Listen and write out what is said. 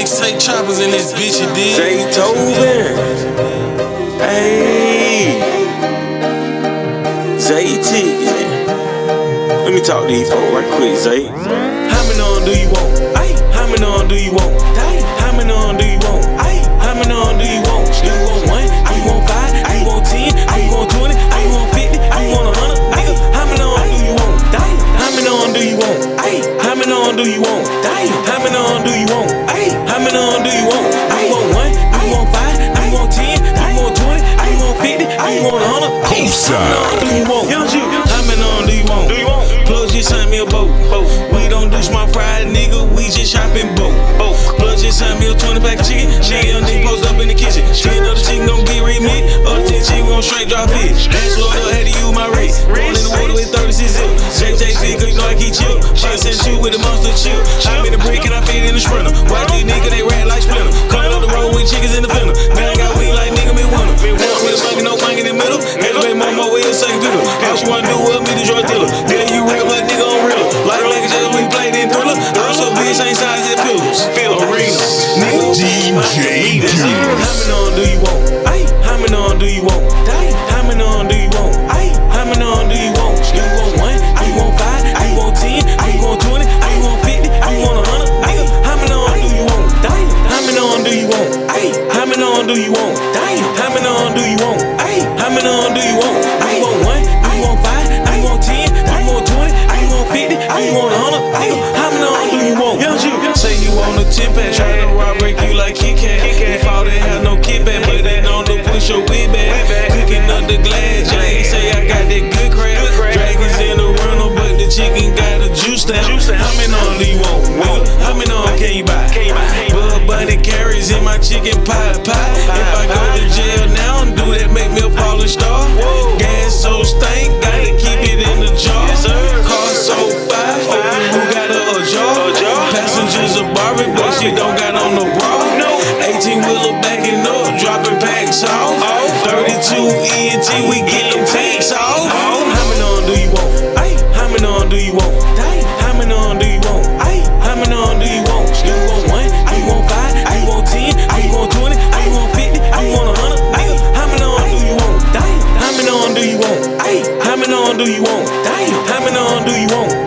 Mixtape choppers in this bitch, you dig? Zaytoven. Hey. Zay-T. Let me talk to these folks right quick, Zay. How many on do you want? Ay, how many on do you want? How many on do you want? Ay, how many on do you want? Do you want 1? Do you want 5? Do you want 10? Do you want 20? Do you want 50? Do you want 100? Nigga, how many on do you want? How many on do you want? Ay, how many on do you want? How many on do you want? Ay, how many on do you want? Do you want 1? Do you want 5? Do you want 10? Do you want 20? Do you want 50? Do you want 100? Hey, how many on do you want? How many on do you want? Plug just sent me a boat. We don't do smart fried, nigga. We just shopping boat. Plug just sent me a 20-pack of chicken. Young nigga post up in the kitchen. 10 of the chicken gon' get remixed. Other 10 chicken gon' straight drop it. That's what I had to use my wrist. Rolling in the water with 36 zip. JJC, cause you know I keep chill. Shit sent you with the monster chill. I'm in the brick and I fit in the sprinter. Watch these niggas, they rat like Splinter. Coming up the road with chickens in the fender. Man, I got weed like nigga me winter. One with a monkey, no monkey in the middle. Elevate mama with a second fiddle. All she wanna do was me the drug dealer. Then you real, but nigga on real. Like just we played in Thriller. Also bitch ain't size as pills. Arena. Nigga, DJ Q. How many on do you want? Ay, how many on do you want? How many on do you want? Ay, how many on do you want? Do you want 1? Do you want 5? Do you want 10? Do you want 20? Do you want 50? Do you want 100? Nigga, how many on do you want? How many on do you want? Ay, how many on do you want? How many on do you want? Ay, how many on do you want? Do you want 1? Do you want 5? Do you want 10? Do you want 20? Do you want 50? Do you want 100? Nigga, how many on do you want? Say you want a 10-pack, try to rob break you like Kit Kat. If all they have no kickback, but they know to push your wig back. Cooking up the glass, Jay say I got that good crap. Dragons in the rental, but the chicken got a juice stamp. How many on do you want? Nigga? How many on can you buy? Bud bunny carrots in my chicken pot pie. If I go to jail now and do that, make me a falling star. Gas so stank, gotta keep it in the jar. Car so fire, who got a jar? Passengers are barbie, but she don't got on no bra. 18 wheeler backing up, dropping packs off. 32 ENT, we get them packs off. How many on do you want? Ay, how many on do you want? How many on do you want? Ay, how many on do you want? Do you want 1? Do you want 5? Do you want 10? Do you want 20? Do you want 50? Do you want 100? Nigga, how many on do you want? How many on do you want? Ay, how many on do you want? How many on do you want?